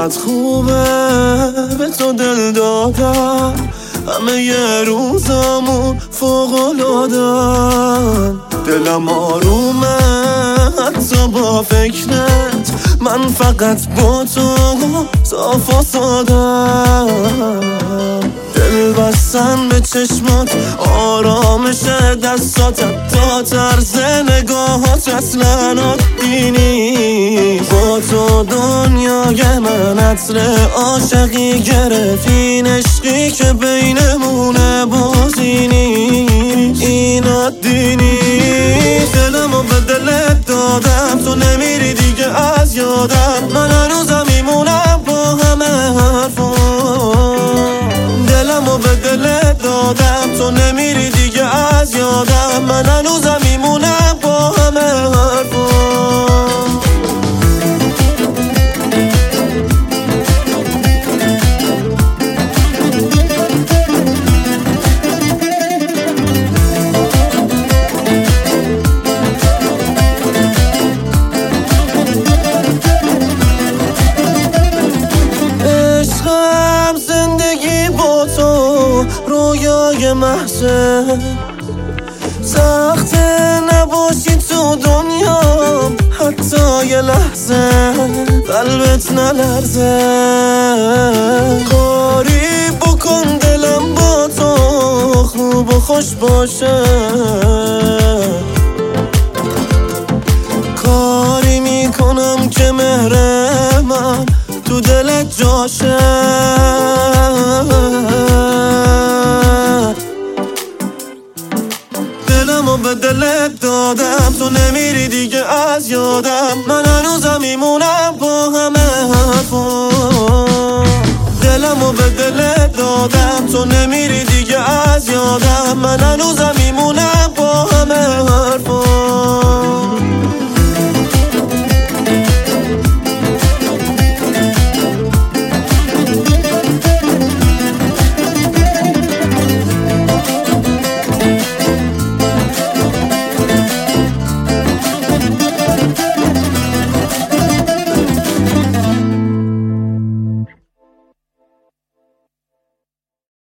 چقدر خوبه به تو دل دادم، همه یه روزامون فوق‌العاده‌ن. دلم آرومه حتی با فکرت، من فقط با تو صاف و سادم. دل بستن به چشمات، آرامش دستاتت، تا طرز نگاهات اصلا عادی نیست. با تو دنیای من عطر عاشقی گرفت، این عشقی که بینمونه بازی نیست، این عادی نیست. دلمو به دلت دادم، تو نمیری دیگه از یادم، من هنوزم میمونم با همه حرفا. دلمو به دلت دادم، تو نمیری دیگه از یادم، من هنوزم میمونم با همه حرفا. زندگی با تو رویای محضه، سخته نباشی تو دنیا حتی یه لحظه، قلبت نلرزه. کاری بکن دلم با تو خوب و خوش باشه، کاری میکنم که مهر من تو دلت جاشه. دلمو به دلت دادم، تو نمیری دیگه از یادم، من هنوزم میمونم با همه حرفا. دلمو به دلت دادم، تو نمیری دیگه از یادم، من هنوزم میمونم